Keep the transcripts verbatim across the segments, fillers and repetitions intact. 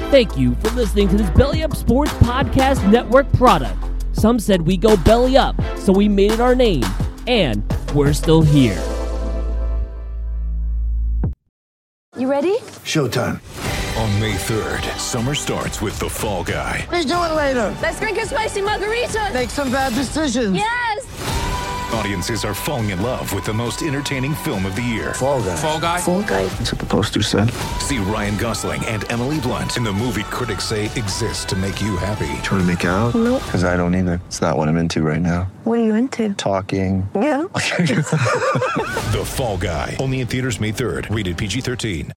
Thank you for listening to this Belly Up Sports Podcast Network product. Some said we go belly up, so we made it our name, and we're still here. You ready? Showtime. On May third, summer starts with The Fall Guy. Let's do it later. Let's drink a spicy margarita. Make some bad decisions. Yes. Audiences are falling in love with the most entertaining film of the year. Fall Guy. Fall Guy? Fall Guy. That's what the poster said. See Ryan Gosling and Emily Blunt in the movie critics say exists to make you happy. Trying to make it out? Nope. Because I don't either. It's not what I'm into right now. What are you into? Talking. Yeah. The Fall Guy. Only in theaters May third. Rated P G thirteen.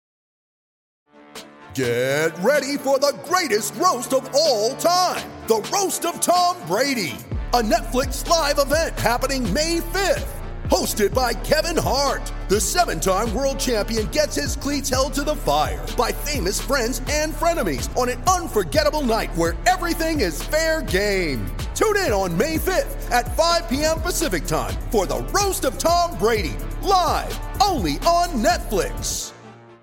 Get ready for the greatest roast of all time. The Roast of Tom Brady. A Netflix live event happening May fifth. Hosted by Kevin Hart. The seven-time world champion gets his cleats held to the fire by famous friends and frenemies on an unforgettable night where everything is fair game. Tune in on May fifth at five p.m. Pacific time for the Roast of Tom Brady. Live only on Netflix.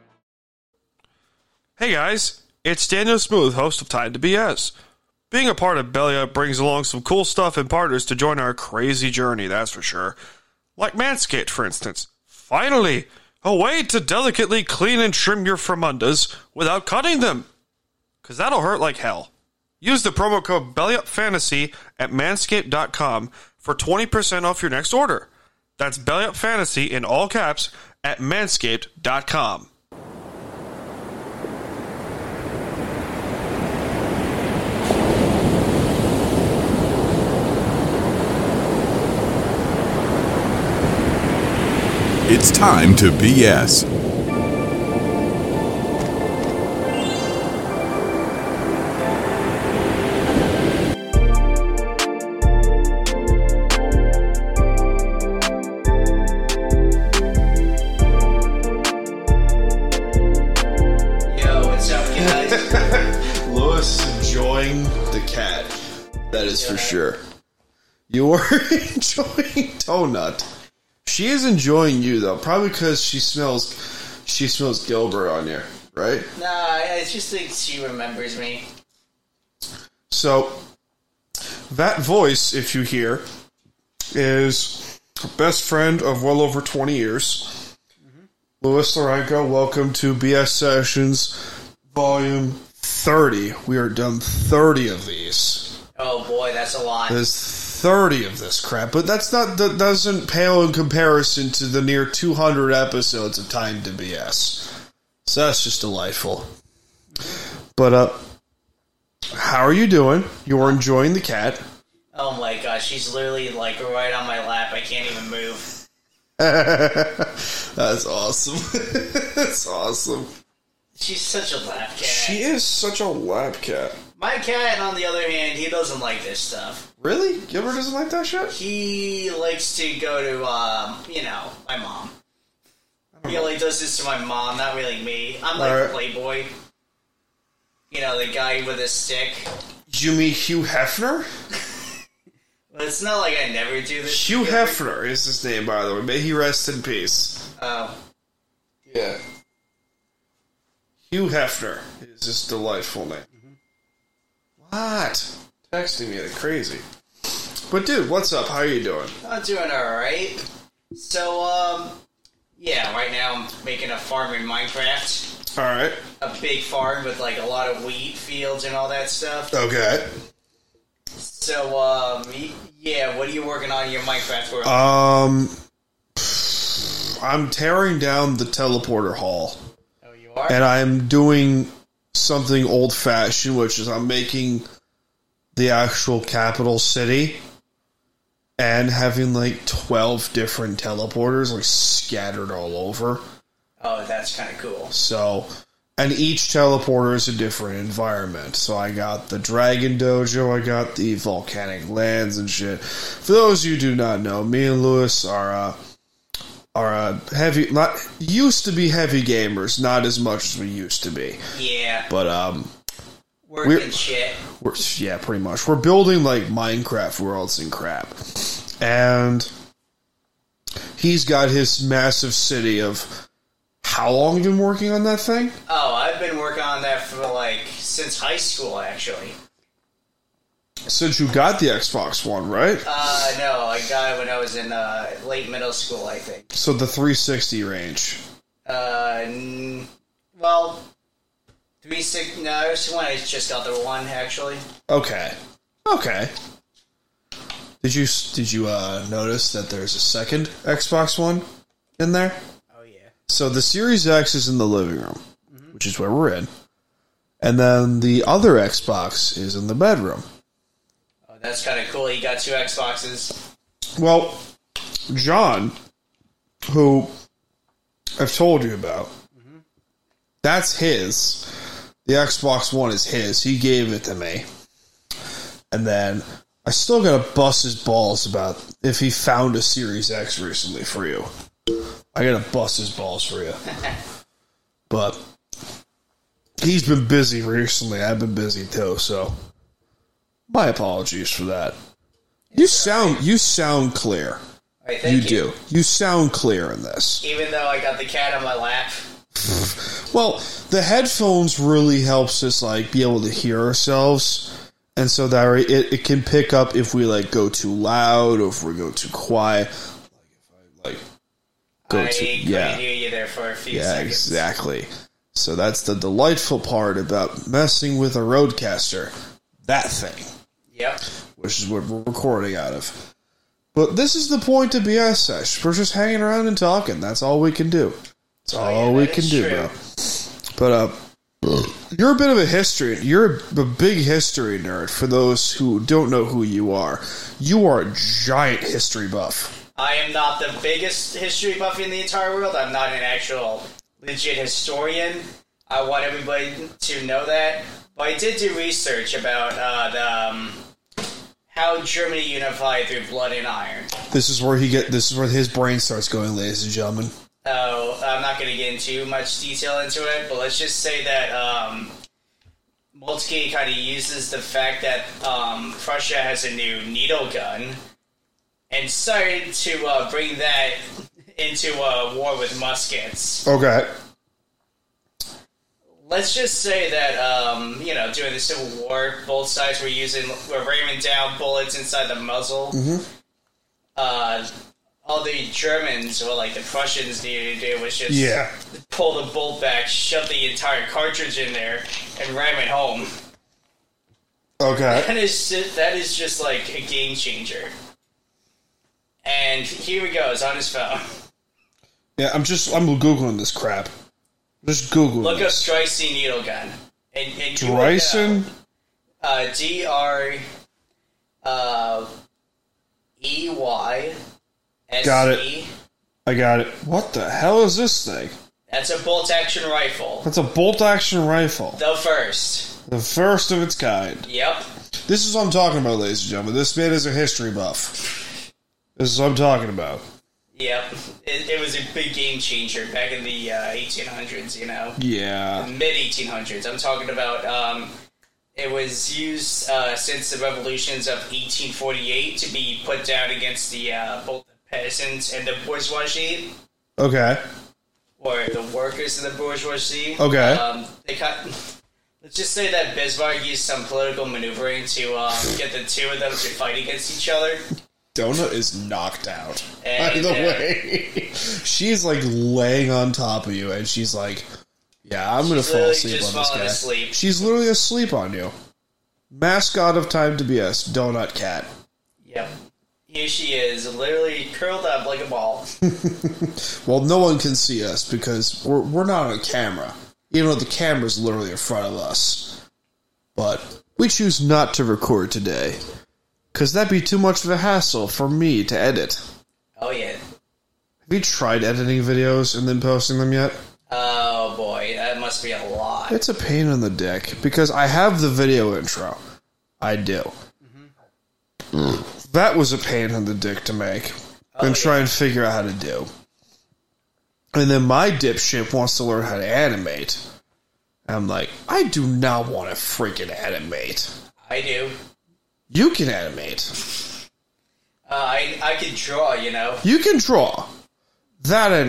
Hey guys, it's Daniel Smooth, host of Time to B S. Being a part of Belly Up brings along some cool stuff and partners to join our crazy journey, that's for sure. Like Manscaped, for instance. Finally, a way to delicately clean and trim your Fremundas without cutting them. Cause that'll hurt like hell. Use the promo code BellyUpFantasy at manscaped dot com for twenty percent off your next order. That's BellyUpFantasy in all caps at manscaped dot com. It's time to B S. Yo, what's up, guys? Lewis enjoying the cat. That is Yeah. for sure. You are enjoying Donut. She is enjoying you though, probably because she smells, she smells Gilbert on you, right? Nah, I just think she remembers me. So that voice, if you hear, is a best friend of well over twenty years. Mm-hmm. Louis Lorenko, welcome to B S Sessions, Volume thirty. We are done thirty of these. Oh boy, that's a lot. There's thirty of this crap, but that's not that doesn't pale in comparison to the near two hundred episodes of Time to B S. So that's just delightful. But uh, how are you doing? You're enjoying the cat. Oh my gosh, she's literally like right on my lap. I can't even move. That's awesome. That's awesome. She's such a lap cat. She is such a lap cat. My cat, on the other hand, he doesn't like this stuff. Really? Gilbert doesn't like that shit? He likes to go to, um, you know, my mom. He only does this to my mom, not really me. I'm like All right. a playboy. You know, the guy with a stick. You mean Hugh Hefner? Well, it's not like I never do this. Hugh together. Hefner is his name, by the way. May he rest in peace. Oh. Yeah. Hugh Hefner is this delightful name. What? Texting me like crazy. But dude, what's up? How are you doing? I'm doing alright. So, um, yeah, right now I'm making a farm in Minecraft. Alright. A big farm with, like, a lot of wheat fields and all that stuff. Okay. So, um, y- yeah, what are you working on in your Minecraft world? Um, I'm tearing down the teleporter hall. Oh, you are? And I'm doing something old-fashioned, which is I'm making the actual capital city and having like twelve different teleporters like scattered all over. Oh, that's kind of cool. So, and each teleporter is a different environment. So I got the Dragon Dojo, I got the volcanic lands and shit. For those of you who do not know, me and Lewis are uh, are uh, heavy, not used to be heavy gamers, not as much as we used to be. Yeah. But um, Working we're, shit. We're, yeah, pretty much. We're building like Minecraft worlds and crap, and he's got his massive city of. How long have you been working on that thing? Oh, I've been working on that for like since high school, actually. Since you got the Xbox One, right? Uh, no, I got it when I was in uh, late middle school, I think. So the three sixty range. Uh, n- well, three sixty. No, I just wanted just got the one actually. Okay. Okay. Did you did you uh, notice that there's a second Xbox One in there? Oh yeah. So the Series X is in the living room, mm-hmm. which is where we're in, and then the other Xbox is in the bedroom. Oh, that's kind of cool. You got two Xboxes. Well, John, who I've told you about, mm-hmm. that's his. The Xbox One is his. He gave it to me. And then I still gotta bust his balls about if he found a Series X recently for you. I gotta bust his balls for you. But he's been busy recently. I've been busy too, so my apologies for that. You sound you sound clear. Right, you, you do. You sound clear in this. Even though I got the cat on my lap. Well, the headphones really helps us like be able to hear ourselves. And so that it, it can pick up if we like go too loud or if we go too quiet. Like if I like go I too couldn't yeah. hear you there for a few yeah, seconds. exactly. So that's the delightful part about messing with a Rodecaster. That thing. Yep. Which is what we're recording out of. But this is the point of B S Sesh. We're just hanging around and talking. That's all we can do. That's oh, all yeah, we that can is do, true. bro. But uh you're a bit of a history. You're a big history nerd. For those who don't know who you are, you are a giant history buff. I am not the biggest history buff in the entire world. I'm not an actual legit historian. I want everybody to know that. But I did do research about uh, the, um, how Germany unified through blood and iron. This is where he get. This is where his brain starts going, ladies and gentlemen. Oh, I'm not going to get into much detail into it, but let's just say that um, Moltke kind of uses the fact that um, Prussia has a new needle gun and started to uh, bring that into a war with muskets. Okay. Let's just say that, um, you know, during the Civil War, both sides were using, were ramming down bullets inside the muzzle. Mm-hmm. Uh... All the Germans, or like the Prussians, needed to do was just yeah. pull the bolt back, shove the entire cartridge in there, and ram it home. Okay. That is just, that is just like a game changer. And here he goes on his phone. Yeah, I'm just I'm googling this crap. Just googling. Look this. up Dreisen needle gun. And, and Dreisen. Uh, D R uh, E Y. Got it. I got it. What the hell is this thing? That's a bolt-action rifle. That's a bolt-action rifle. The first. The first of its kind. Yep. This is what I'm talking about, ladies and gentlemen. This man is a history buff. This is what I'm talking about. Yep. It, it was a big game changer back in the uh, eighteen hundreds, you know? Yeah. The mid eighteen hundreds. I'm talking about... Um, it was used uh, since the revolutions of eighteen forty-eight to be put down against the uh, both the peasants and the bourgeoisie. Okay. Or the workers of the bourgeoisie. Okay. Um, they cut. Let's just say that Bismarck used some political maneuvering to um, get the two of them to fight against each other. Donut is knocked out. And, by the uh, way, she's like laying on top of you, and she's like, "Yeah, I'm gonna fall asleep on this guy." Asleep. She's literally asleep on you. Mascot of Time to B S, Donut Cat. Yep. Here she is, literally curled up like a ball. Well, no one can see us because we're we're not on camera, even though the camera's literally in front of us. But we choose not to record today because that'd be too much of a hassle for me to edit. Oh yeah. Have you tried editing videos and then posting them yet? Oh boy, that must be a lot. It's a pain in the dick because I have the video intro. I do. Mm-hmm. That was a pain in the dick to make oh, and yeah. try and figure out how to do. And then my dipshit wants to learn how to animate. And I'm like, I do not want to freaking animate. I do. You can animate. Uh, I I can draw, you know. You can draw. That I know.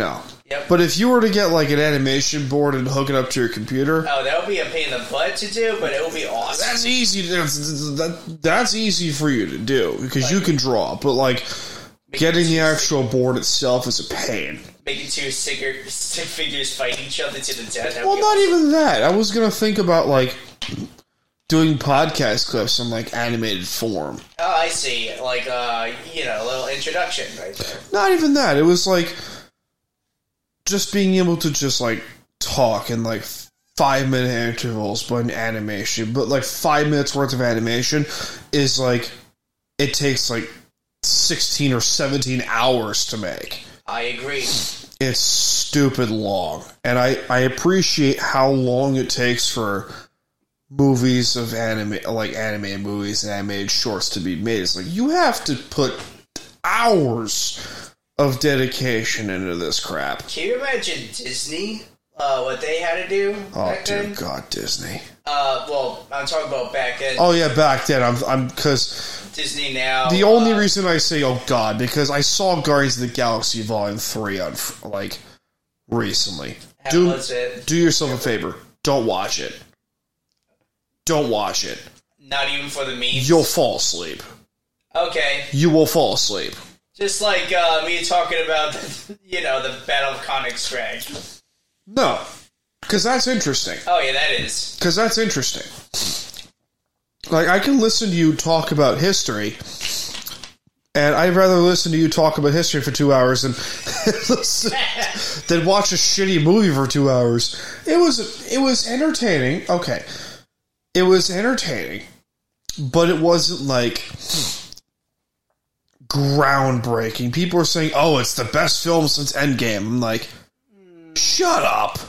Yep. But if you were to get like an animation board and hook it up to your computer, oh, that would be a pain in the butt to do, but it would be awesome. That's easy. That's, that, that's easy for you to do because like, you can draw. But like getting the actual board itself is a pain. Making two stick, stick figures fight each other to the death. Well, not awesome. Even that. I was gonna think about like doing podcast clips in like animated form. Oh, I see. Like uh, you know, a little introduction right there. Not even that. It was like. Just being able to just, like, talk in, like, five-minute intervals, but in animation. But, like, five minutes worth of animation is, like, it takes, like, sixteen or seventeen hours to make. I agree. It's stupid long. And I, I appreciate how long it takes for movies of anime, like, animated movies and animated shorts to be made. It's like, you have to put hours of dedication into this crap. Can you imagine Disney? Uh, what they had to do oh, back dear then? God, Disney. Uh, well, I'm talking about back then. Oh, yeah, back then. I'm, I'm, because... Disney now... The only uh, reason I say, oh, God, because I saw Guardians of the Galaxy Volume three on, like, recently. How do, was it? Do yourself a favor. Don't watch it. Don't watch it. Not even for the memes? You'll fall asleep. Okay. You will fall asleep. Just like uh, me talking about, the, you know, the Battle of Königsberg. No, because that's interesting. Oh, yeah, that is. Because that's interesting. Like, I can listen to you talk about history, and I'd rather listen to you talk about history for two hours than, than watch a shitty movie for two hours. It was, it was entertaining. Okay. It was entertaining, but it wasn't, like... groundbreaking. People are saying, oh, it's the best film since Endgame. I'm like, shut up.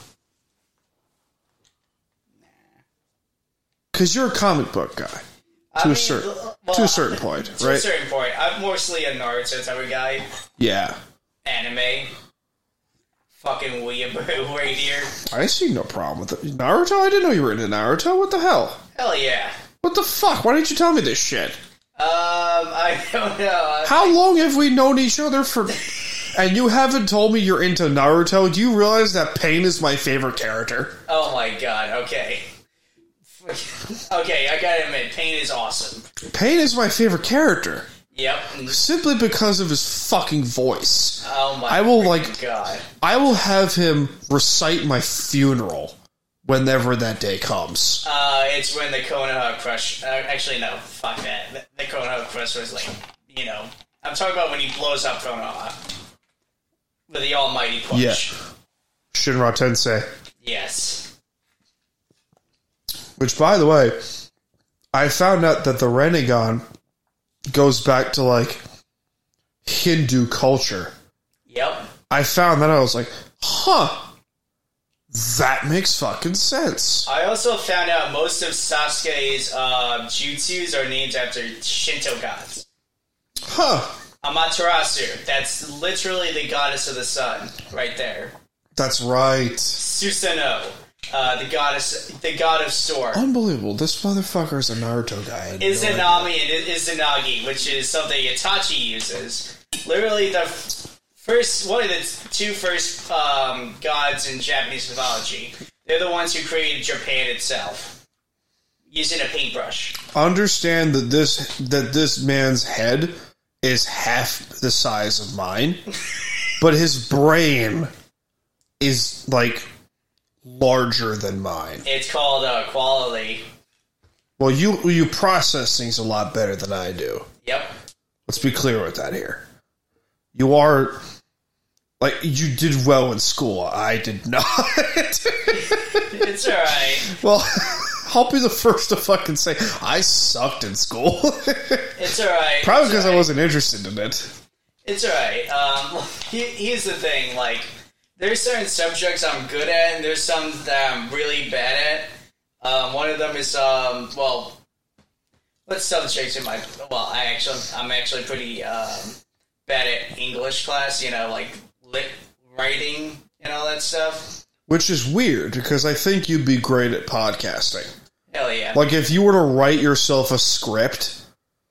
Because you're a comic book guy. To, I a, mean, certain, well, to a certain point, to right? To a certain point. I'm mostly a Naruto type of guy. Yeah. Anime. Fucking weeaboo right here. I see no problem with it. Naruto? I didn't know you were into Naruto. What the hell? Hell yeah. What the fuck? Why didn't you tell me this shit? Um, I don't know. How long have we known each other for... And you haven't told me you're into Naruto? Do you realize that Pain is my favorite character? Oh my god, okay. Okay, I gotta admit, Pain is awesome. Pain is my favorite character. Yep. Simply because of his fucking voice. Oh my I will, like, god. I will have him recite my funeral whenever that day comes. Uh, it's when the Konoha Crush... Uh, actually, no, fuck that. The, the Konoha Crush was like, you know... I'm talking about when he blows up Konoha. With the almighty push. Yeah. Shinra Tensei. Yes. Which, by the way, I found out that the Rinnegan goes back to, like, Hindu culture. Yep. I found that I was like, huh... That makes fucking sense. I also found out most of Sasuke's uh, jutsus are named after Shinto gods. Huh. Amaterasu. That's literally the goddess of the sun, right there. That's right. Susanoo. Uh, the goddess, the god of storm. Unbelievable. This motherfucker is a Naruto guy. Izanami and Izanagi, which is something Itachi uses. Literally the... First, one of the two first um, gods in Japanese mythology. They're the ones who created Japan itself, using a paintbrush. Understand that this that this man's head is half the size of mine, but his brain is like larger than mine. It's called uh, quality. Well, you you process things a lot better than I do. Yep. Let's be clear with that here. You are, like, you did well in school. I did not. It's alright. Well, I'll be the first to fucking say, I sucked in school. It's alright. Probably because right. I wasn't interested in it. It's alright. Um, he, here's the thing, like, there's certain subjects I'm good at, and there's some that I'm really bad at. Um, one of them is, um, well, what subjects am I, well, I actually, I'm actually pretty, um, bad at English class, you know, like lit writing and all that stuff. Which is weird, because I think you'd be great at podcasting. Hell yeah. Like, if you were to write yourself a script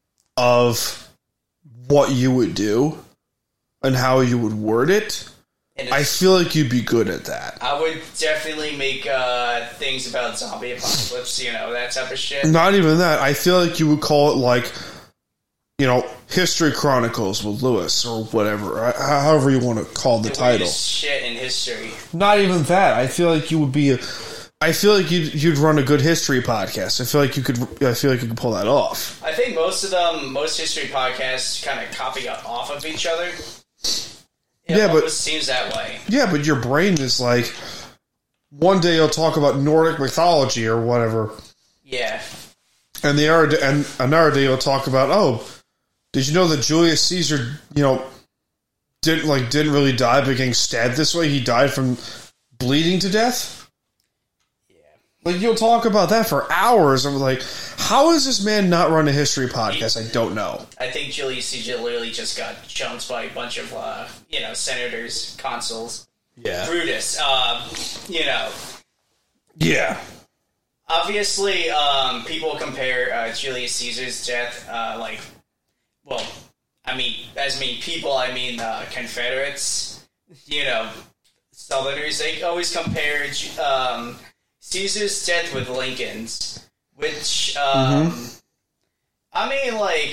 of what you would do and how you would word it, And I feel like you'd be good at that. I would definitely make uh, things about zombie apocalypse, you know, that type of shit. Not even that. I feel like you would call it like, you know, History Chronicles with Lewis or whatever. However you want to call the, the title. Shit in history. Not even that. I feel like you would be a... I feel like you'd, you'd run a good history podcast. I feel like you could. I feel like you could pull that off. I think most of them, most history podcasts, kind of copy off of each other. It yeah, but it seems that way. Yeah, but your brain is like, one day you'll talk about Nordic mythology or whatever. Yeah. And the other day, and another day you'll talk about, oh, did you know that Julius Caesar, you know, didn't like didn't really die by getting stabbed this way? He died from bleeding to death. Like, you'll talk about that for hours. I'm like, how is this man not run a history podcast? I don't know. I think Julius Caesar literally just got jumped by a bunch of, uh, you know, senators, consuls. Yeah. Brutus, um, you know. Yeah. Obviously, um, people compare uh, Julius Caesar's death, uh, like, well, I mean, as many people, I mean uh, Confederates, you know, Southerners, they always compare... Um, Caesar's death with Lincoln's, which, um, mm-hmm. I mean, like,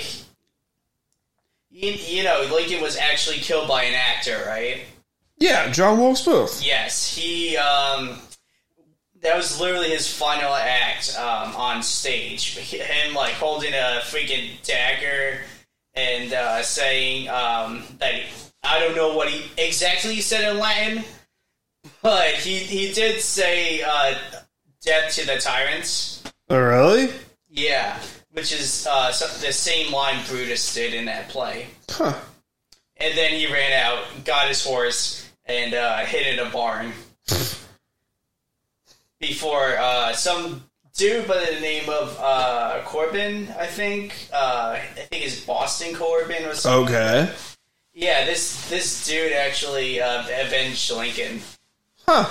you, you know, Lincoln was actually killed by an actor, right? Yeah, John Wilkes Booth. Yes, he, um, that was literally his final act, um, on stage. Him, like, holding a freaking dagger and, uh, saying, um, that he, I don't know what he exactly said in Latin, but he, he did say, uh, death to the tyrants. Oh, really? Yeah, which is uh, the same line Brutus did in that play. Huh. And then he ran out, got his horse, and uh, hid in a barn. Before uh, some dude by the name of uh, Corbin, I think. Uh, I think it's Boston Corbin or something. Okay. Yeah, this, this dude actually uh, avenged Lincoln. Huh.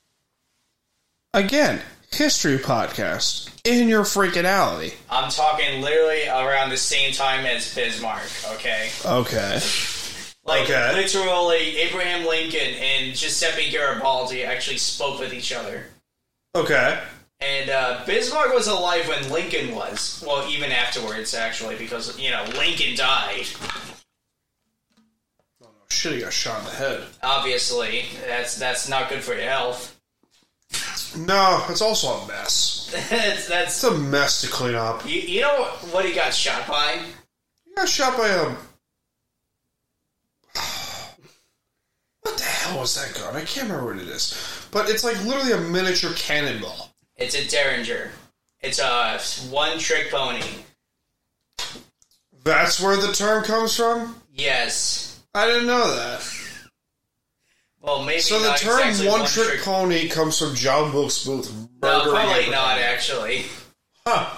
Again, history podcast in your freaking alley. I'm talking literally around the same time as Bismarck, okay? Okay. Like, okay. literally, Abraham Lincoln and Giuseppe Garibaldi actually spoke with each other. Okay. And uh, Bismarck was alive when Lincoln was. Well, even afterwards, actually, because, you know, Lincoln died. Oh, no, shit, he got shot in the head. Obviously, that's that's not good for your health. No, it's also a mess. that's, that's It's a mess to clean up. You, you know what he got shot by? He got shot by a... What the hell was that gun? I can't remember what it is. But it's like literally a miniature cannonball. It's a Derringer. It's a one-trick pony. That's where the term comes from? Yes. I didn't know that. Well, maybe so not the term exactly one-trick one trick... pony comes from John Wilkes Booth. No, probably not, actually. Huh.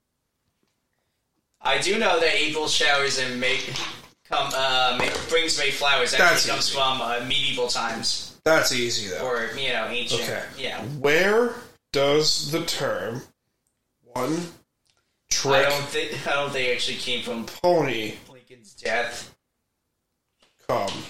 I do know that April showers and make come uh, make, brings May flowers actually That's comes easy. from uh, medieval times. That's easy, though. Or, you know, ancient. Okay. Yeah. Where does the term one trick I don't think I don't think it actually came from pony Lincoln's death come from?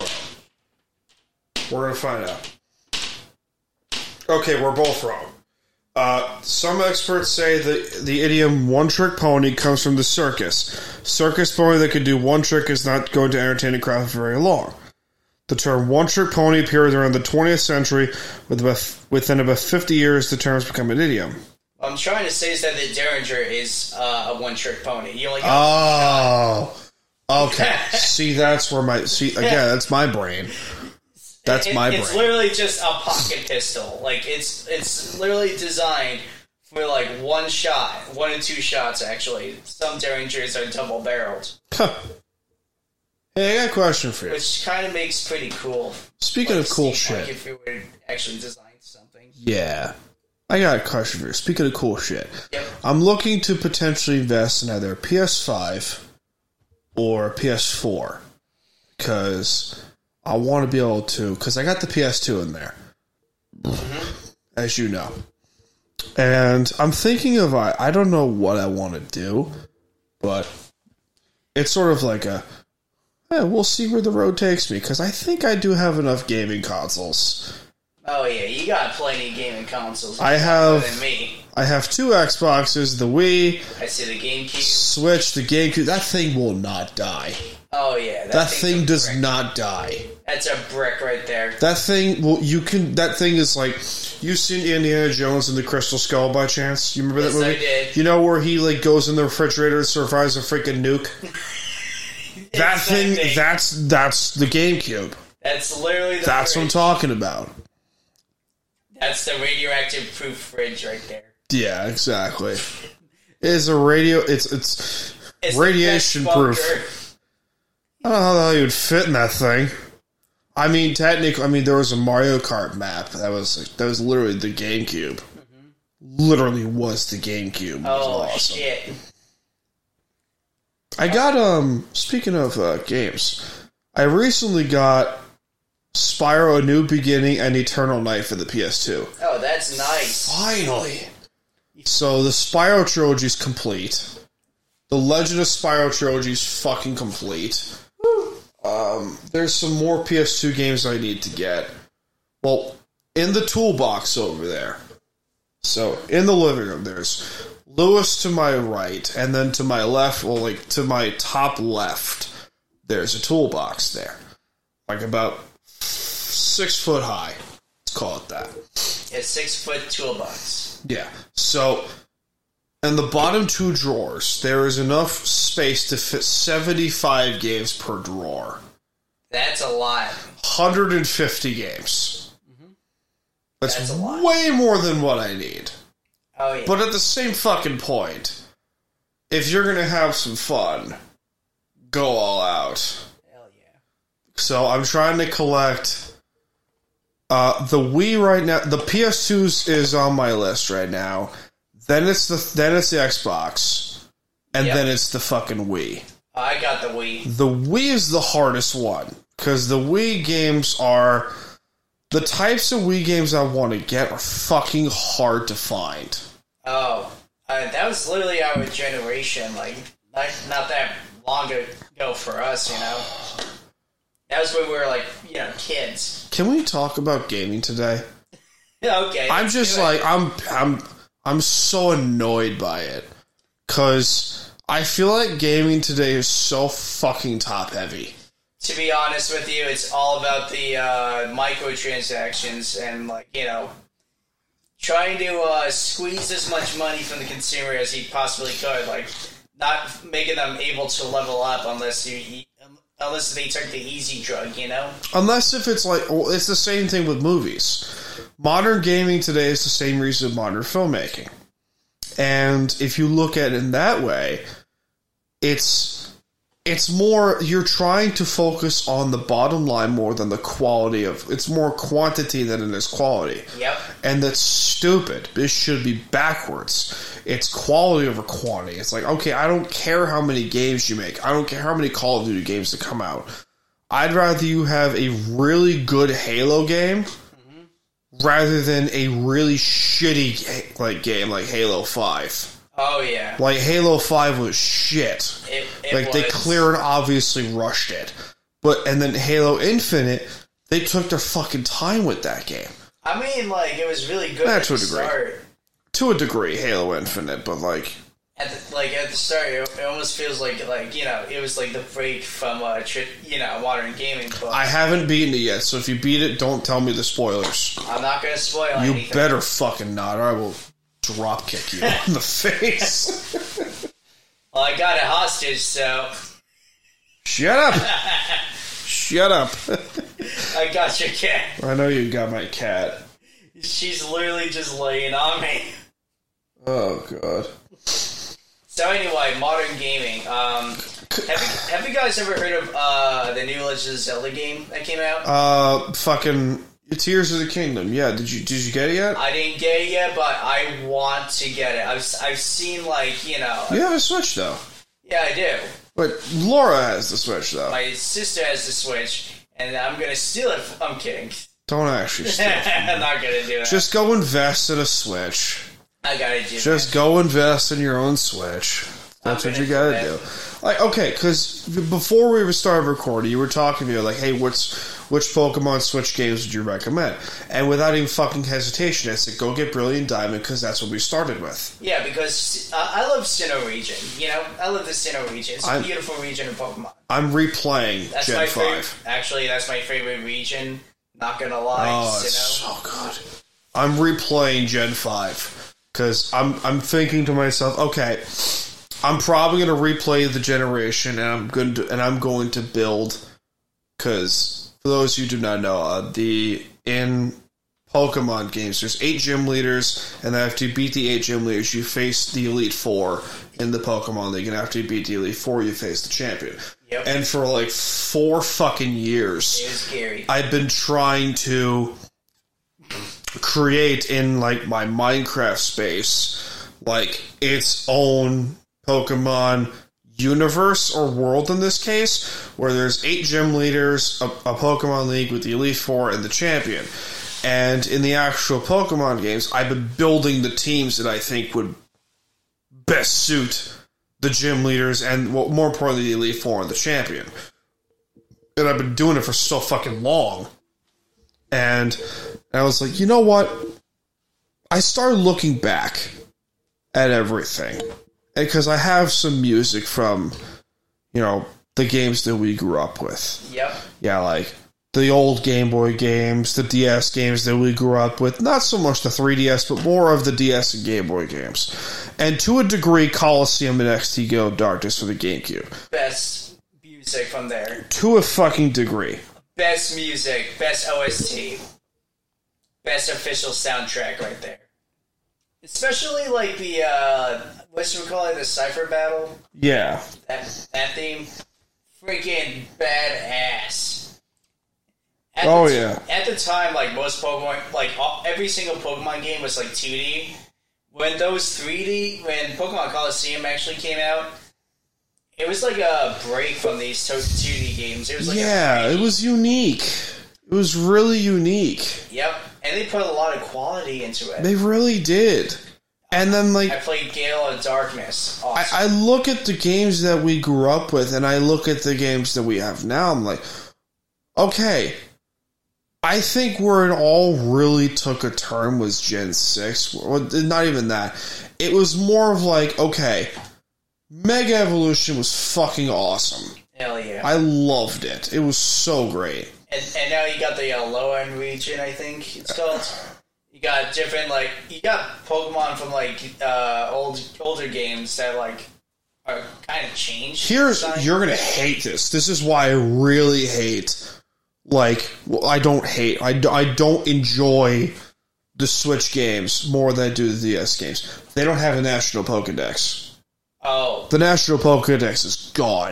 We're going to find out. Okay, we're both wrong. Uh, some experts say the, the idiom one-trick pony comes from the circus. Circus pony that can do one trick is not going to entertain a crowd for very long. The term one-trick pony appeared around the twentieth century. With about, within about fifty years, the term has become an idiom. What I'm trying to say is that the Derringer is uh, a one-trick pony. You only got Oh, okay. See, that's where my... See, again, that's my brain. That's it, my brain. It's literally just a pocket pistol. Like, it's it's literally designed for, like, one shot. One and two shots, actually. Some Derringers are double-barreled. Huh. Hey, I got a question for you. Which kind of makes pretty cool. Speaking like, of cool shit. shit. Like, if we were actually design something. Yeah. I got a question for you. Speaking of cool shit. Yep. I'm looking to potentially invest in either a P S five or a P S four. Because... I want to be able to, because I got the P S two in there, mm-hmm. as you know. And I'm thinking of, I, I don't know what I want to do, but it's sort of like a, Yeah, we'll see where the road takes me, because I think I do have enough gaming consoles. Oh yeah, you got plenty of gaming consoles. I have. More than me. I have two Xboxes, the Wii, I see the GameCube. Switch, the GameCube. That thing will not die. Oh yeah, that, That thing's thing a does brick. not die. That's a brick right there. That thing, well, you can. That thing is like, you've seen Indiana Jones and the Crystal Skull by chance? You remember Yes, that movie? I did. You know where he like goes in the refrigerator and survives a freaking nuke. that It's thing, that thing. that's that's the GameCube. That's literally the That's what I'm fridge. talking about. That's the radioactive proof fridge right there. Yeah, exactly. It's a radio. It's it's, It's the radiation best proof. bunker. I don't know how the hell you would fit in that thing. I mean, technically, I mean, there was a Mario Kart map that was that was literally the GameCube. Mm-hmm. Literally was the GameCube. It was Oh awesome. shit! I got um. Speaking of uh, games, I recently got Spyro: A New Beginning and Eternal Night for the P S two. Oh, that's nice. Finally. So the Spyro trilogy is complete. The Legend of Spyro trilogy is fucking complete. Um, there's some more P S two games I need to get. Well, in the toolbox over there. So, in the living room, there's Lewis to my right, and then to my left, well, like, to my top left, there's a toolbox there. Like, about six foot high. Let's call it that. It's six foot toolbox. Yeah. So, in the bottom two drawers, there is enough space to fit seventy-five games per drawer. That's a lot. one hundred fifty games. That's, That's a lot. way more than what I need. Oh yeah. But at the same fucking point, if you're going to have some fun, go all out. Hell yeah. So I'm trying to collect uh, the Wii right now. The P S two's is on my list right now. Then it's the then it's the Xbox, and Yep. then it's the fucking Wii. I got the Wii. The Wii is the hardest one because the Wii games are the types of Wii games I want to get are fucking hard to find. Oh, uh, that was literally our generation. Like, not, not that long ago for us, you know. That was when we were like, you know, kids. Can we talk about gaming today? Okay. I'm let's just do it. like I'm I'm I'm so annoyed by it because I feel like gaming today is so fucking top heavy. To be honest with you, it's all about the uh, microtransactions and, like, you know, trying to uh, squeeze as much money from the consumer as he possibly could. Like, not making them able to level up unless you, unless they took the easy drug, you know? Unless if it's like, well, it's the same thing with movies. Modern gaming today is the same reason of modern filmmaking. And if you look at it in that way, it's it's more, you're trying to focus on the bottom line more than the quality of, it's more quantity than it is quality. Yep. And that's stupid. This should be backwards. It's quality over quantity. It's like, okay, I don't care how many games you make. I don't care how many Call of Duty games that come out. I'd rather you have a really good Halo game mm-hmm. rather than a really shitty like game like Halo five. Oh, yeah. Like, Halo five was shit. It, it like, was. they clear and obviously rushed it. But, and then Halo Infinite, they took their fucking time with that game. I mean, like, it was really good Yeah, at to a the degree. start. To a degree, Halo Infinite, but, like... At the, like, at the start, it, it almost feels like, like, you know, it was like the break from, uh, tri- you know, modern gaming. But I haven't beaten it yet, so if you beat it, don't tell me the spoilers. I'm not going to spoil You anything. better fucking not, or I will drop kick you in the face. Well, I got it hostage, so... Shut up! Shut up. I got your cat. I know you got my cat. She's literally just laying on me. Oh, God. So anyway, modern gaming. Um, have you, have you guys ever heard of uh, the new Legend of Zelda game that came out? Uh, fucking Tears of the Kingdom. Yeah, did you did you get it yet? I didn't get it yet, but I want to get it. I've I've seen, like, you know. You have a Switch though. Yeah, I do. But Laura has the Switch though. My sister has the Switch, and I'm gonna steal it. I'm kidding. Don't actually steal it from me. I'm not gonna do that. Just go invest in a Switch. I gotta do Just that. go invest in your own Switch. That's I'm what you gonna gotta do do. Like, okay, because before we started recording, you were talking to me like, hey, what's which Pokemon Switch games would you recommend? And without even fucking hesitation, I said, go get Brilliant Diamond, because that's what we started with. Yeah, because uh, I love Sinnoh region. You know, I love the Sinnoh region. It's a I'm, beautiful region of Pokemon. I'm replaying that's Gen my five. Favorite, actually, that's my favorite region. Not gonna lie, oh, it's Sinnoh. so good. I'm replaying Gen five because I'm I'm thinking to myself, okay, I'm probably going to replay the generation, and I'm going to and I'm going to build. Because for those who do not know, uh, the in Pokemon games, there's eight gym leaders, and after you beat the eight gym leaders, you face the Elite Four in the Pokemon League, and after you beat the Elite Four, you face the champion. Yep. And for like four fucking years, it was scary. I've been trying to create in like my Minecraft space like its own Pokemon universe or world in this case, where there's eight gym leaders, a, a Pokemon League with the Elite Four and the champion. And in the actual Pokemon games, I've been building the teams that I think would best suit the gym leaders and, well, more importantly, the Elite Four and the champion. And I've been doing it for so fucking long. And I was like, you know what? I started looking back at everything. Because I have some music from, you know, the games that we grew up with. Yep. Yeah, like the old Game Boy games, the D S games that we grew up with. Not so much the three D S, but more of the D S and Game Boy games. And to a degree, Coliseum and X T Go Darkness for the GameCube. Best music from there. To a fucking degree. Best music, best O S T, best official soundtrack right there. Especially like the, uh, what should we call it, the Cypher Battle? Yeah. That, that theme. Freaking badass. At oh, the t- yeah. At the time, like, most Pokemon, like, all, every single Pokemon game was, like, two D. When those three D, when Pokemon Coliseum actually came out, it was like a break from these two D games. It was like yeah, it was unique. It was really unique. Yep, and they put a lot of quality into it. They really did. And then, like... I played Gale of Darkness. Awesome. I, I look at the games that we grew up with, and I look at the games that we have now, I'm like, okay, I think where it all really took a turn was Gen six. Well, not even that. It was more of like, okay, Mega Evolution was fucking awesome. Hell yeah. I loved it. It was so great. And, and now you got the uh, low-end region, I think it's called. You got different, like, you got Pokemon from, like, uh, old older games that, like, are kind of changed. Here's, you're gonna hate this. This is why I really hate, like, well, I don't hate, I, I don't enjoy the Switch games more than I do the D S games. They don't have a National Pokedex. Oh. The National Pokedex is gone.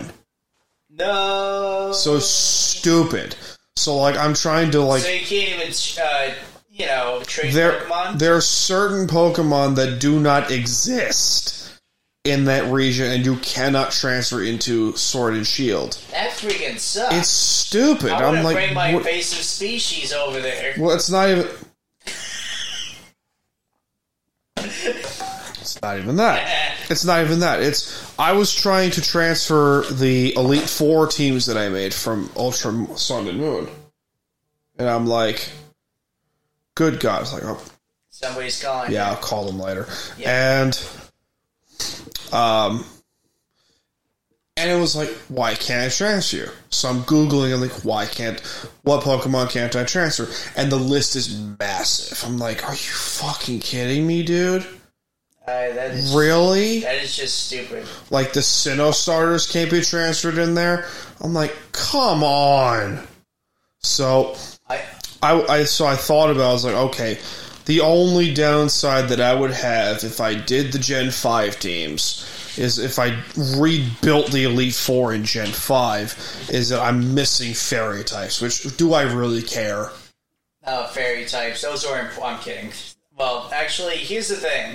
No. So stupid. So, like, I'm trying to, like... So you can't even, uh, you know, trade there, Pokemon? There are certain Pokemon that do not exist in that region, and you cannot transfer into Sword and Shield. That freaking sucks. It's stupid. I I'm like, bring my what? invasive species over there. Well, it's not even... It's not even that. It's not even that. It's I was trying to transfer the Elite Four teams that I made from Ultra Sun and Moon, and I'm like, good God! It's like, oh, somebody's calling. Yeah, I'll call them later. Yeah. And um, and it was like, why can't I transfer you? So I'm googling. I'm like, why can't? What Pokemon can't I transfer? And the list is massive. I'm like, are you fucking kidding me, dude? Uh, that is, really? That is just stupid. Like the Sinnoh starters can't be transferred in there. I'm like, come on. So I, I, I so I thought about it. I was like, okay, the only downside that I would have if I did the Gen five teams is if I rebuilt the Elite Four in Gen five, is that I'm missing fairy types. Which do I really care? Oh, fairy types. Those are imp- I'm kidding. Well, actually, here's the thing.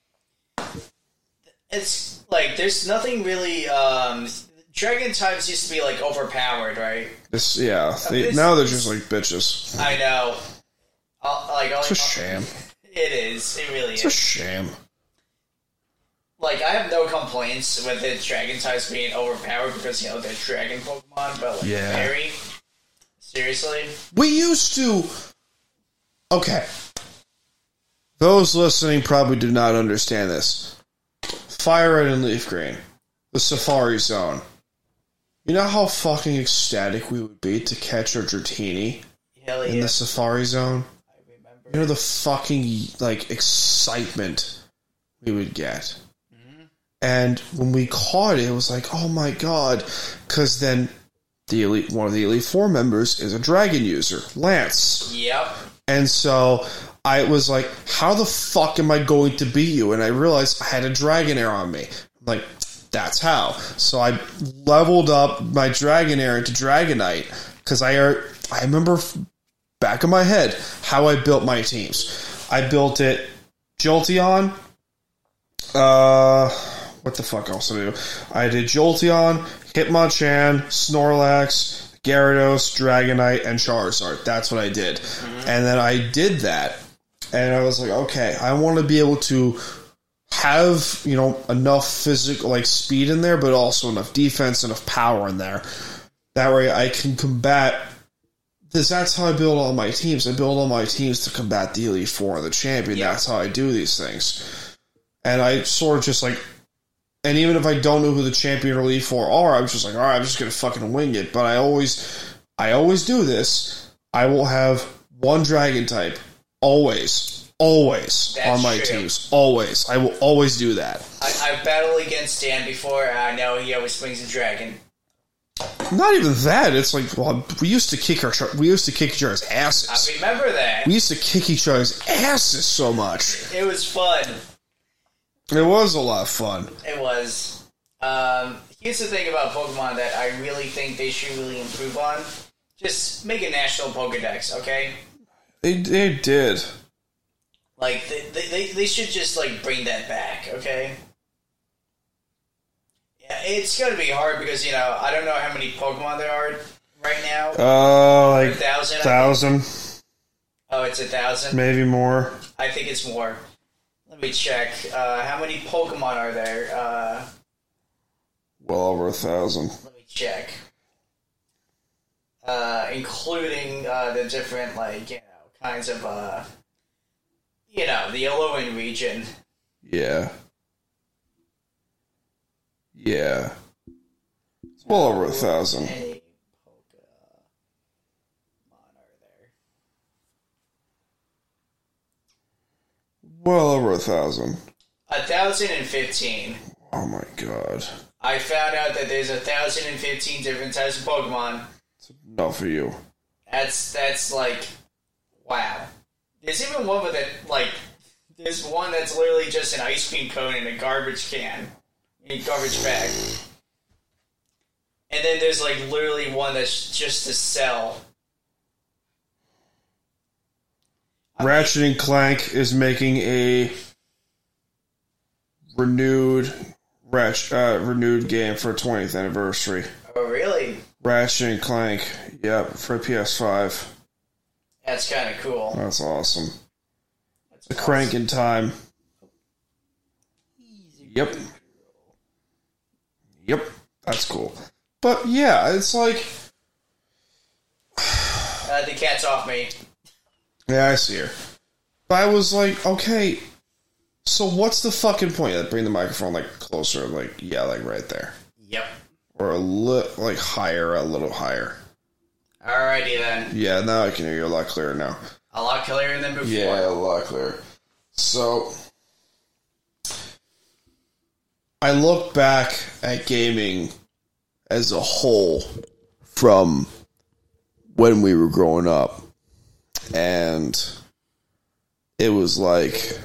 It's like there's nothing really. Um, Dragon types used to be like overpowered, right? This, yeah. They, now they're just like bitches. I know. I'll, like, I'll, it's a I'll, sham. It is. It really it's is. It's a sham. like, I have no complaints with the dragon types being overpowered because, you know, they're dragon Pokemon, but, like, Yeah. fairy? Seriously? We used to... Okay. Those listening probably do not understand this. Fire Red and Leaf Green. The Safari Zone. You know how fucking ecstatic we would be to catch a Dratini Hell yeah. in the Safari Zone? I remember. You know the fucking, like, excitement we would get. Mm-hmm. And when we caught it, it was like, oh my god. Because then the elite, one of the Elite Four members is a dragon user, Lance. Yep. And so I was like, how the fuck am I going to beat you? And I realized I had a Dragonair on me. I'm like, that's how. So I leveled up my Dragonair into Dragonite because I I remember back in my head how I built my teams. I built it Jolteon. Uh, what the fuck else did I do? I did Jolteon, Hitmonchan, Snorlax, Gyarados, Dragonite, and Charizard. That's what I did. Mm-hmm. And then I did that, and I was like, okay, I want to be able to have, you know, enough physical, like, speed in there, but also enough defense, enough power in there. That way I can combat, because that's how I build all my teams. I build all my teams to combat the Elite Four and the Champion. Yeah. That's how I do these things. And I sort of just, like, and even if I don't know who the Champion or Elite Four are, I'm just like, all right, I'm just going to fucking wing it. But I always, I always do this. I will have one Dragon type. Always. Always. That's on my true. teams. Always. I will always do that. I, I've battled against Dan before. I know he always swings a dragon. Not even that. It's like, well, we used to kick our, we used to kick each other's asses. I remember that. We used to kick each other's asses so much. It was fun. It was a lot of fun. It was. Um, here's the thing about Pokemon that I really think they should really improve on. Just make a national Pokedex, okay? They they did. Like, they, they, they should just, like, bring that back, okay? Yeah, it's gonna be hard because, you know, I don't know how many Pokemon there are right now. Uh, like a thousand? thousand. Oh, it's a thousand? Maybe more. I think it's more. Let me check. Uh, how many Pokemon are there? Uh, Well over a thousand. let me check. Uh, including uh, the different, like, you know, kinds of, uh, you know, the Alolan region. Yeah. Yeah. It's well over a thousand. How many Pokemon are there? Well over a thousand. A thousand and fifteen. Oh my god. I found out that there's a thousand and fifteen different types of Pokemon. It's enough for you. That's that's like, wow. There's even one with it, like, there's one that's literally just an ice cream cone in a garbage can, in a garbage bag. And then there's, like, literally one that's just a cell. Ratchet and Clank is making a renewed Ratchet, uh, renewed game for twentieth anniversary. Oh, really? Ratchet and Clank, yep, for P S five. That's kind of cool. That's awesome. That's The awesome. crank in time. Yep. Yep. That's cool. But yeah, it's like, Uh, the cat's off me. yeah, I see her. But I was like, okay, so what's the fucking point? Bring the microphone like closer, like yeah, like right there, Yep. or a little like higher, a little higher. Alrighty then. Yeah, now I can hear you a lot clearer now. A lot clearer than before. Yeah, a lot clearer. So, I look back at gaming as a whole from when we were growing up, and it was like,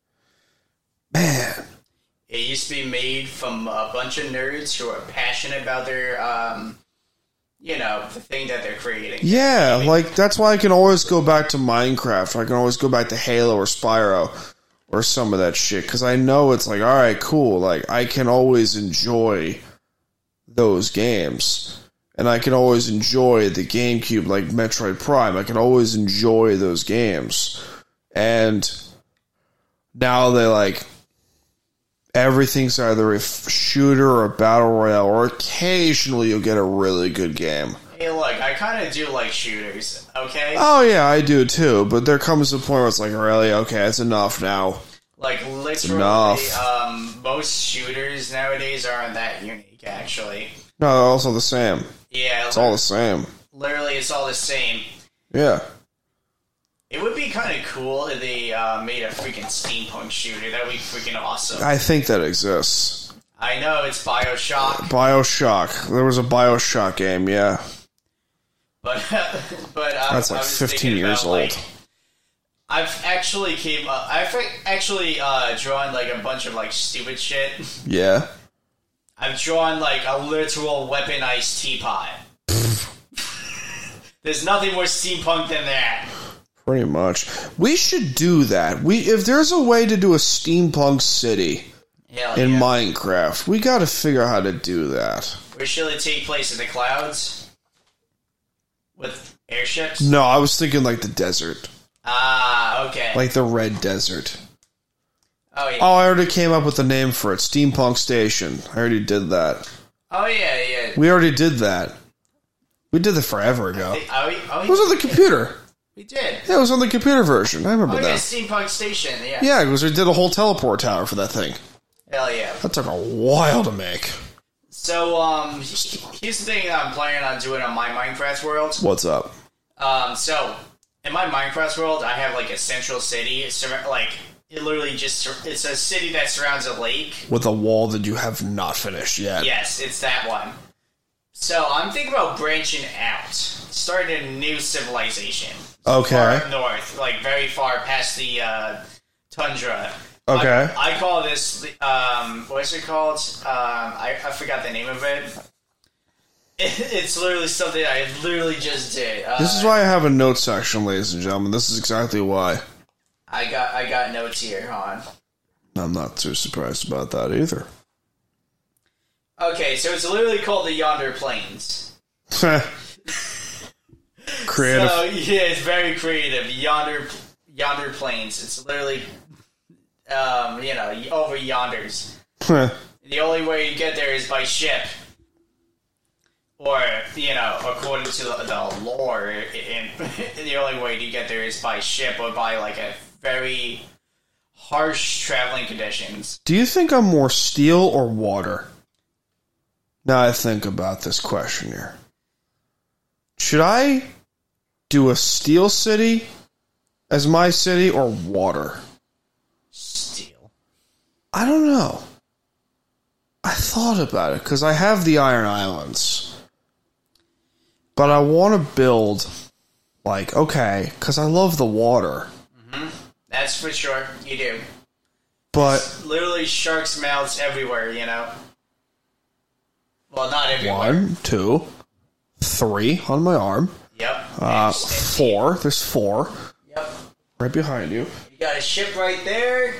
man. It used to be made from a bunch of nerds who are passionate about their, um, you know, the thing that they're creating. Yeah, like, that's why I can always go back to Minecraft, or I can always go back to Halo or Spyro, or some of that shit, because I know it's like, alright, cool, like, I can always enjoy those games, and I can always enjoy the GameCube, like Metroid Prime, I can always enjoy those games, and now they, like, everything's either a f- shooter or a battle royale, or occasionally you'll get a really good game. Hey, look, I kind of do like shooters, okay? Oh, yeah, I do too, but there comes a point where it's like, really? Okay, it's enough now. Like, literally, enough. um, most shooters nowadays aren't that unique, actually. No, they're also the same. Yeah. It's all the same. Literally, it's all the same. Yeah. It would be kind of cool if they uh, made a freaking steampunk shooter. That would be freaking awesome. I think that exists. I know, it's Bioshock. Bioshock. There was a Bioshock game, yeah. But, but um, That's like I was fifteen years about, old. Like, I've actually came up, I've actually uh, drawn like a bunch of like stupid shit. Yeah. I've drawn like a literal weaponized teapot. There's nothing more steampunk than that. Pretty much. We should do that. We if there's a way to do a steampunk city Hell in yeah. Minecraft, we got to figure out how to do that. Where should it take place? In the clouds? With airships? No, I was thinking like the desert. Ah, okay. Like the Red Desert. Oh, yeah. Oh, I already came up with the name for it. Steampunk Station. I already did that. Oh, yeah, yeah. We already did that. We did that forever ago. Think, oh, we, oh, It was on the computer. We did. Yeah, it was on the computer version. I remember Oh, that. yeah, Steampunk Station, yeah. Yeah, because we did a whole teleport tower for that thing. Hell yeah. That took a while to make. So, um, here's the thing I'm planning on doing on my Minecraft world. What's up? Um, so, in my Minecraft world, I have, like, a central city. It's, like, it literally just, it's a city that surrounds a lake. With a wall that you have not finished yet. Yes, it's that one. So, I'm thinking about branching out. Starting a new civilization. Okay. Far north, like, very far past the, uh, tundra. Okay. I, I call this, um, what's it called? Um, I, I forgot the name of it. it. It's literally something I literally just did. Uh, This is why I have a note section, ladies and gentlemen. This is exactly why. I got I got notes here, hon. I'm not too surprised about that either. Okay, so it's literally called the Yonder Plains. Creative. So, yeah, it's very creative. Yonder Yonder Plains. It's literally, um, you know, over yonders. The only way you get there is by ship. Or, you know, according to the, the lore, in, the only way to get there is by ship or by, like, a very harsh traveling conditions. Do you think I'm more steel or water? Now I think about this question here. Should I do a steel city as my city or water? Steel. I don't know. I thought about it because I have the Iron Islands. But I want to build, like, okay, because I love the water. Mm-hmm. That's for sure. You do. But There's literally sharks' mouths everywhere, you know? Well, not everywhere. one, two, three on my arm. Yep. Uh, four. There's four. Yep. Right behind you. You got a ship right there.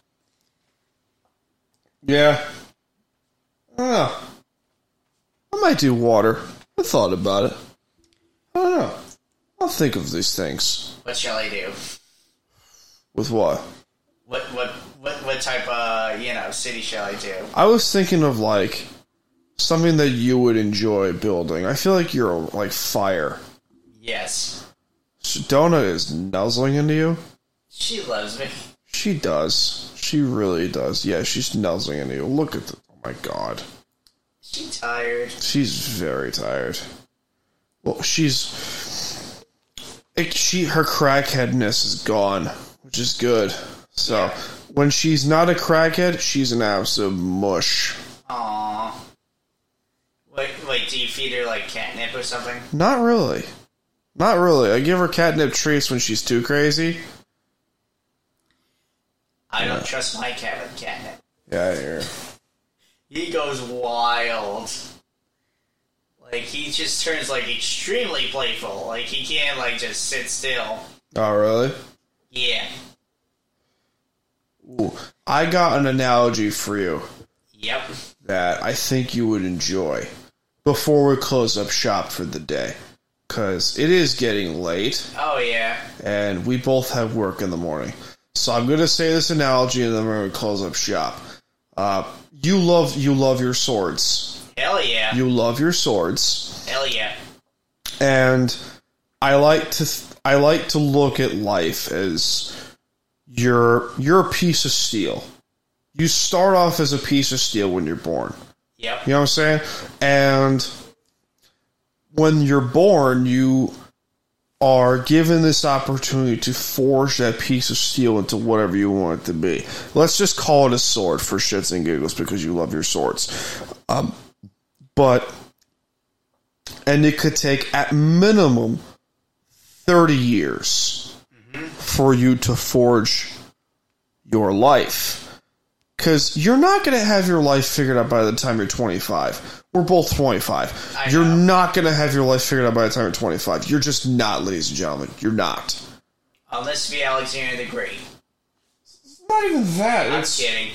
Yeah. I don't know. I might do water. I thought about it. I don't know. I'll think of these things. What shall I do? With what? What what what what type of, you know, city shall I do? I was thinking of, like, something that you would enjoy building. I feel like you're, like, fire. Yes. Sedona is nuzzling into you. She loves me. She does. She really does. Yeah, she's nuzzling into you. Look at the... Oh, my God. She's tired. She's very tired. Well, she's... It, she Her crackheadness is gone, which is good. So, yeah. When she's not a crackhead, she's an absolute mush. Aww. Wait, wait, do you feed her, like, catnip or something? Not really. Not really. I give her catnip treats when she's too crazy. I yeah. don't trust my cat with catnip. Yeah, I hear. He goes wild. Like, he just turns, like, extremely playful. Like, he can't, like, just sit still. Oh, really? Yeah. Ooh, I got an analogy for you. Yep. That I think you would enjoy before we close up shop for the day. Because it is getting late. Oh, yeah. And we both have work in the morning. So I'm going to say this analogy and then we're going to close up shop. Uh, you love you love your swords. Hell yeah. You love your swords. Hell yeah. And I like to th- I like to look at life as you're you're a piece of steel. You start off as a piece of steel when you're born. Yep. You know what I'm saying? And when you're born, you are given this opportunity to forge that piece of steel into whatever you want it to be. Let's just call it a sword for shits and giggles because you love your swords. Um, but, and it could take at minimum thirty years mm-hmm. for you to forge your life. Because you're not going to have your life figured out by the time you're twenty-five. We're both twenty-five. I you're know. not going to have your life figured out by the time you're twenty-five. You're just not, ladies and gentlemen. You're not. Unless you be Alexander the Great. It's not even that. I'm it's, kidding.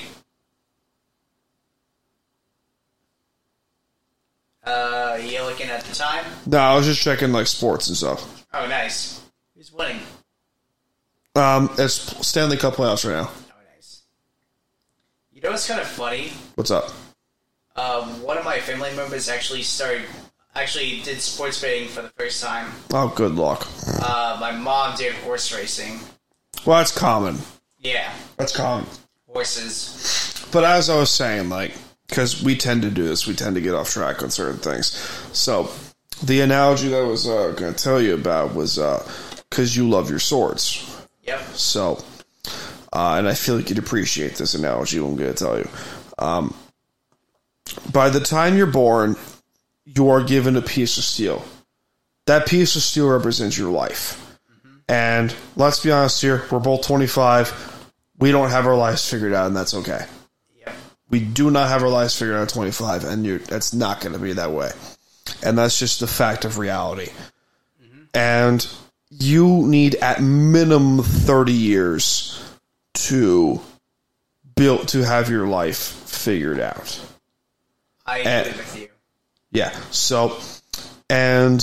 Uh, you looking at the time? No, I was just checking like sports and stuff. Oh, nice. Who's winning? Um, it's Stanley Cup playoffs right now. Oh, nice. You know what's kind of funny? What's up? Um, one of my family members actually started, actually did sports betting for the first time. Oh, good luck. Uh, my mom did horse racing. Well, that's common. Yeah, That's common. horses. But as I was saying, like, because we tend to do this, we tend to get off track on certain things. So, the analogy that I was uh, going to tell you about was because uh, you love your swords. Yep. So, uh, and I feel like you'd appreciate this analogy, what I'm going to tell you. Um, by the time you're born, you are given a piece of steel. That piece of steel represents your life. Mm-hmm. And let's be honest here, we're both twenty-five. We don't have our lives figured out, and that's okay. Yep. We do not have our lives figured out at twenty-five, and you're, that's not going to be that way. And that's just the fact of reality. Mm-hmm. And you need at minimum thirty years to build to have your life figured out. I agree and, with you. Yeah. So, and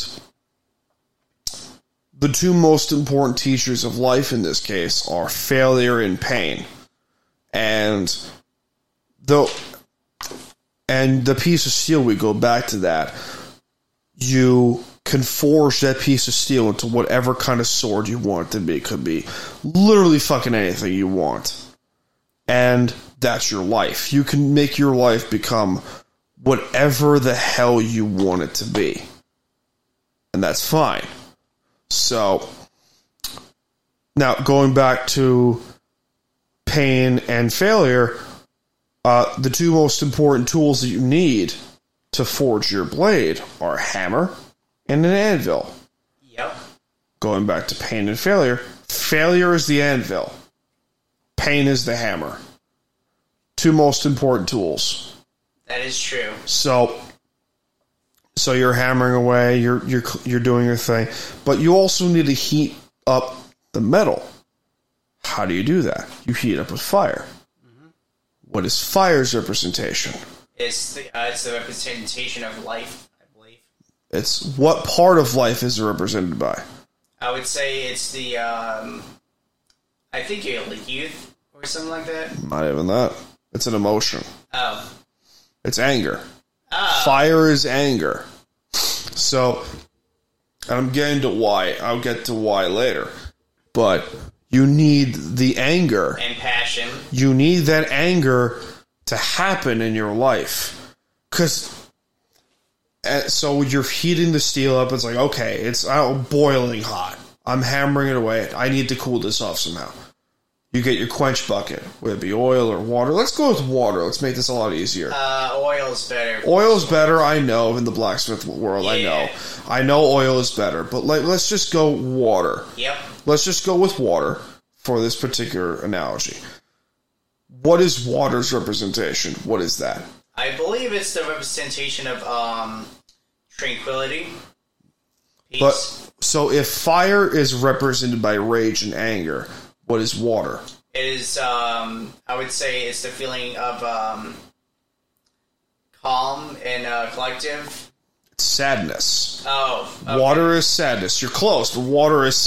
the two most important teachers of life in this case are failure and pain. And the and the piece of steel, we go back to that. You can forge that piece of steel into whatever kind of sword you want it to be. It could be literally fucking anything you want. And that's your life. You can make your life become whatever the hell you want it to be. And that's fine. So, now going back to pain and failure, uh, the two most important tools that you need to forge your blade are a hammer and an anvil. Yep. Going back to pain and failure, failure is the anvil. Pain is the hammer. Two most important tools. That is true. So, so you're hammering away, you're you're you're doing your thing, but you also need to heat up the metal. How do you do that? You heat up with fire. Mm-hmm. What is fire's representation? It's the uh, it's the representation of life, I believe. It's what part of life is it represented by? I would say it's the um, I think you're like youth or something like that. Not even that. It's an emotion. Oh. It's anger. Oh. Fire is anger. So, I'm getting to why. I'll get to why later. But you need the anger. And passion. You need that anger to happen in your life. Because, so you're heating the steel up. It's like, okay, it's uh, boiling hot. I'm hammering it away. I need to cool this off somehow. You get your quench bucket, whether it be oil or water. Let's go with water. Let's make this a lot easier. Uh, oil's better. Oil's better, I know, in the blacksmith world. Yeah. I know. I know oil is better. But like, let's just go water. Yep. Let's just go with water for this particular analogy. What is water's representation? What is that? I believe it's the representation of um, tranquility. Peace. But, so if fire is represented by rage and anger, what is water? It is, um, I would say, it's the feeling of um, calm and uh, collective. It's sadness. Oh. Okay. Water is sadness. You're close, but water is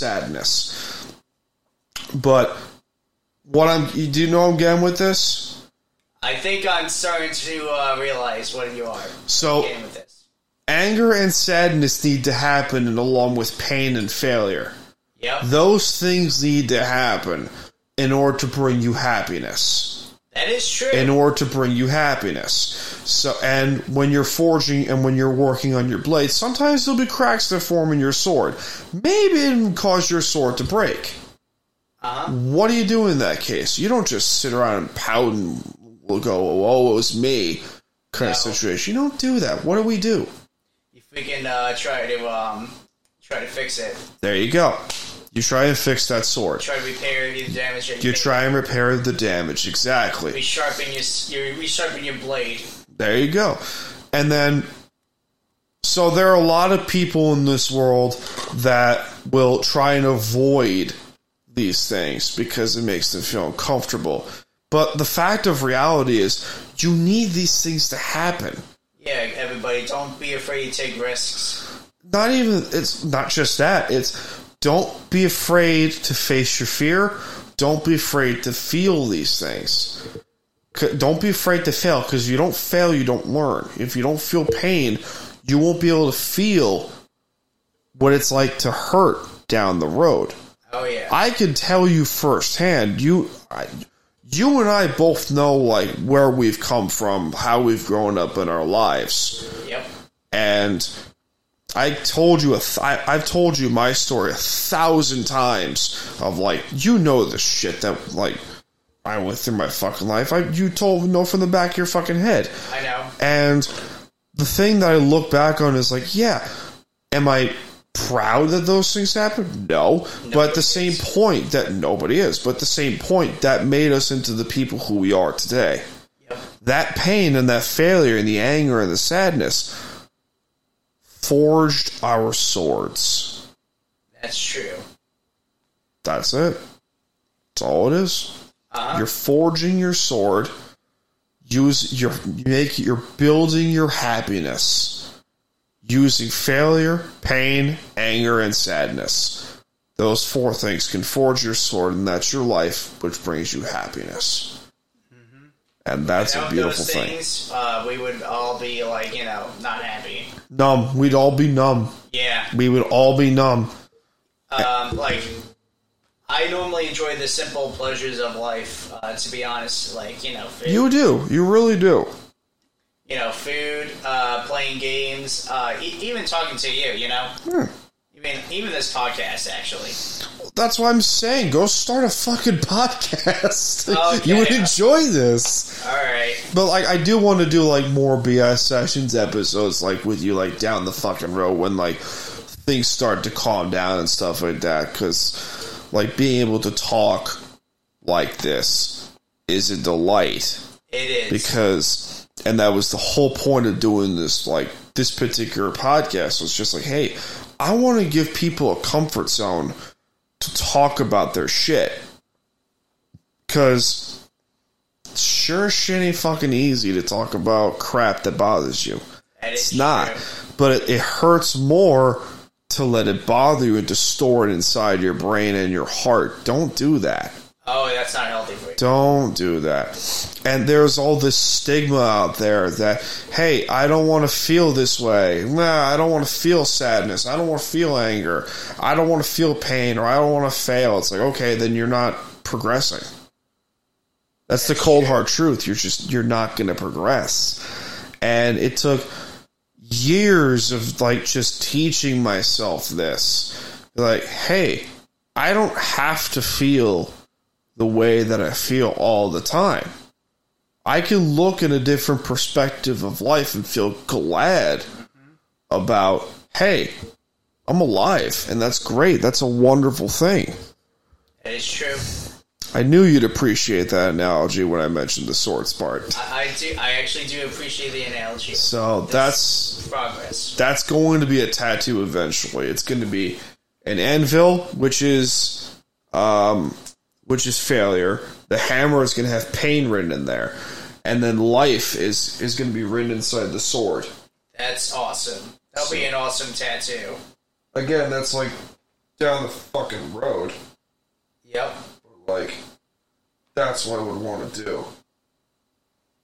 sadness. But what I'm, you do you know I'm getting with this? I think I'm starting to uh, realize what you are. So, getting with this. Anger and sadness need to happen along with pain and failure. Yep. Those things need to happen in order to bring you happiness. That is true. In order to bring you happiness. So, and when you're forging and when you're working on your blade, sometimes there'll be cracks that form in your sword. Maybe it will cause your sword to break. Uh-huh. What do you do in that case? You don't just sit around and pout and go, oh, it was me kind no. of situation. You don't do that. What do we do? You freaking uh, try to um, try to fix it. There you go. You try and fix that sword. Try to repair the damage. That you You try and repair the damage. Exactly. Resharpen your, you resharpen your blade. There you go. And then, so there are a lot of people in this world that will try and avoid these things because it makes them feel uncomfortable. But the fact of reality is, you need these things to happen. Yeah, everybody, don't be afraid to take risks. Not even, it's not just that. It's, don't be afraid to face your fear. Don't be afraid to feel these things. Don't be afraid to fail, because if you don't fail, you don't learn. If you don't feel pain, you won't be able to feel what it's like to hurt down the road. Oh, yeah. I can tell you firsthand, you... I, You and I both know, like, where we've come from, how we've grown up in our lives. Yep. And I told you, a th- I, I've told you my story a thousand times of, like, you know the shit that, like, I went through my fucking life. I You told know from the back of your fucking head. I know. And the thing that I look back on is, like, yeah, am I proud that those things happened? No. Nobody but at the same is. point that nobody is, but at the same point that made us into the people who we are today. Yep. That pain and that failure and the anger and the sadness forged our swords. That's true. That's it. That's all it is. Uh-huh. You're forging your sword. Use your you make you're building your happiness. Using failure, pain, anger, and sadness. Those four things can forge your sword, and that's your life, which brings you happiness. Mm-hmm. And that's Without a beautiful those thing. Things, uh, we would all be, like, you know, not happy. Numb. We'd all be numb. Yeah. We would all be numb. Um, like, I normally enjoy the simple pleasures of life, uh, to be honest. Like, you know, food. You do. You really do. You know, food, uh, playing games, uh, e- even talking to you, you know? Hmm. Even, even this podcast, actually. That's what I'm saying. Go start a fucking podcast. Okay. You would enjoy this. Alright. But, like, I do want to do, like, more B S Sessions episodes, like, with you, like, down the fucking road when, like, things start to calm down and stuff like that. Because, like, being able to talk like this is a delight. It is. Because... And that was the whole point of doing this, like, this particular podcast was just like, hey, I want to give people a comfort zone to talk about their shit. Because sure shit ain't fucking easy to talk about crap that bothers you. That is it's not. True. But it, it hurts more to let it bother you and to store it inside your brain and your heart. Don't do that. Oh, that's not healthy for you. Don't do that. And there's all this stigma out there that, hey, I don't want to feel this way. Nah, I don't want to feel sadness. I don't want to feel anger. I don't want to feel pain, or I don't want to fail. It's like, okay, then you're not progressing. That's, That's the cold true. hard truth. You're just, you're not going to progress. And it took years of, like, just teaching myself this. Like, hey, I don't have to feel the way that I feel all the time. I can look at a different perspective of life and feel glad mm-hmm. about, hey, I'm alive, and that's great. That's a wonderful thing. That is true. I knew you'd appreciate that analogy when I mentioned the swords part. I, I do. I actually do appreciate the analogy. So that's progress. That's going to be a tattoo eventually. It's going to be an anvil, which is um, which is failure. The hammer is going to have pain written in there, and then life is is going to be written inside the sword. That's awesome. That'll so, be an awesome tattoo. Again, that's like down the fucking road. Yep. Like, that's what I would want to do.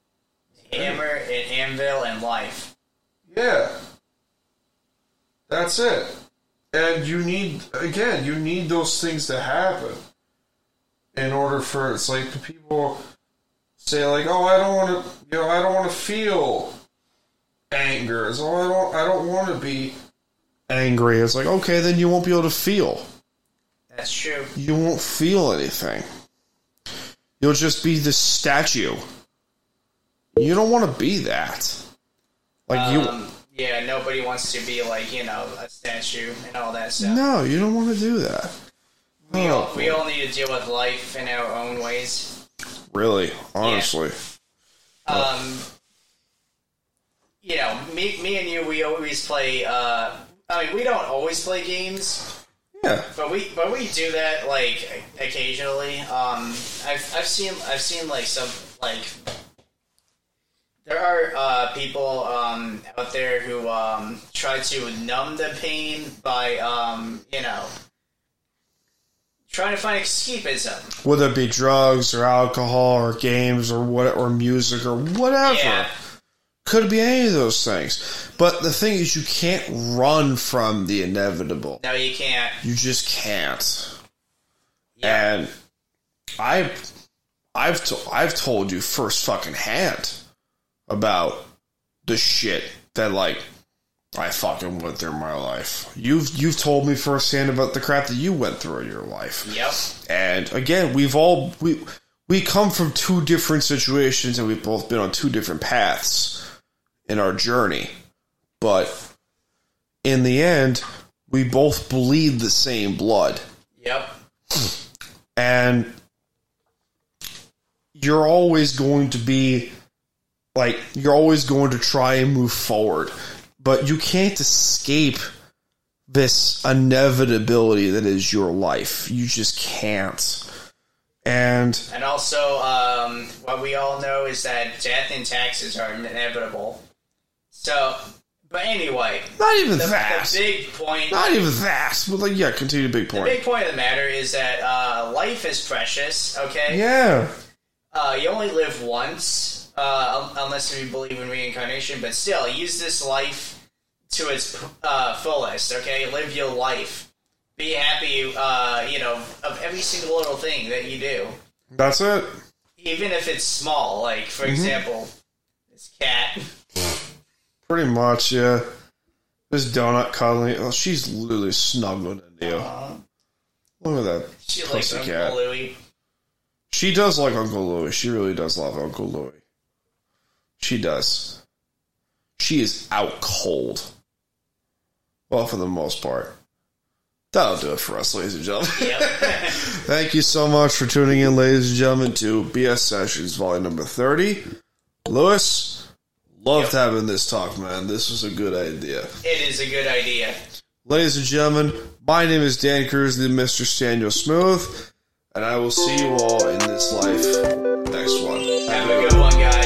hammer, an anvil, and life. Yeah. That's it. And you need, again, you need those things to happen in order for, it's like people say like, oh, I don't want to, you know, I don't want to feel anger. It's, oh, I don't, I don't want to be angry. It's like, okay, then you won't be able to feel. That's true. You won't feel anything. You'll just be this statue. You don't want to be that. Like um, you. Yeah, nobody wants to be like, you know, a statue and all that stuff. No, you don't want to do that. We, oh, all, we all need to deal with life in our own ways. Really, honestly. Yeah. Um, you know, me, me and you, we always play. Uh, I mean, we don't always play games. Yeah. But we, but we do that like occasionally. Um, I've, I've seen, I've seen like some like. There are uh, people um, out there who um, try to numb the pain by, um, you know, trying to find escapism. Whether it be drugs or alcohol or games or what or music or whatever. Yeah. Could be any of those things. But the thing is, you can't run from the inevitable. No, you can't. You just can't. Yeah. And I've, I've, to, I've told you first fucking hand about the shit that, like, I fucking went through in my life. You've you've told me firsthand about the crap that you went through in your life. Yep. And again, we've all we we come from two different situations, and we've both been on two different paths in our journey. But in the end, we both bleed the same blood. Yep. And you're always going to be like, you're always going to try and move forward, but you can't escape this inevitability that is your life. You just can't. And and also, um, what we all know is that death and taxes are inevitable. So, but anyway, not even the, that. The big point. Not even that. But like, yeah, continue. Big point. The big point of the matter is that uh, life is precious. Okay. Yeah. Uh, you only live once. Uh, unless you believe in reincarnation, but still, use this life to its uh, fullest, okay? Live your life. Be happy, uh, you know, of every single little thing that you do. That's it. Even if it's small, like, for mm-hmm. example, this cat. Pretty much, yeah. This donut cuddling. Oh, she's literally snuggling into you. Uh, Look at that she pussy likes cat. Uncle Louie. She does like Uncle Louie. She really does love Uncle Louie. She does. She is out cold. Well, for the most part. That'll do it for us, ladies and gentlemen. Yep. Thank you so much for tuning in, ladies and gentlemen, to B S Sessions, volume number thirty. Lewis, loved yep. having this talk, man. This was a good idea. It is a good idea. Ladies and gentlemen, my name is Dan Cruz, the Mister Staniel Smooth, and I will see you all in this life next one. Have a good one, guys.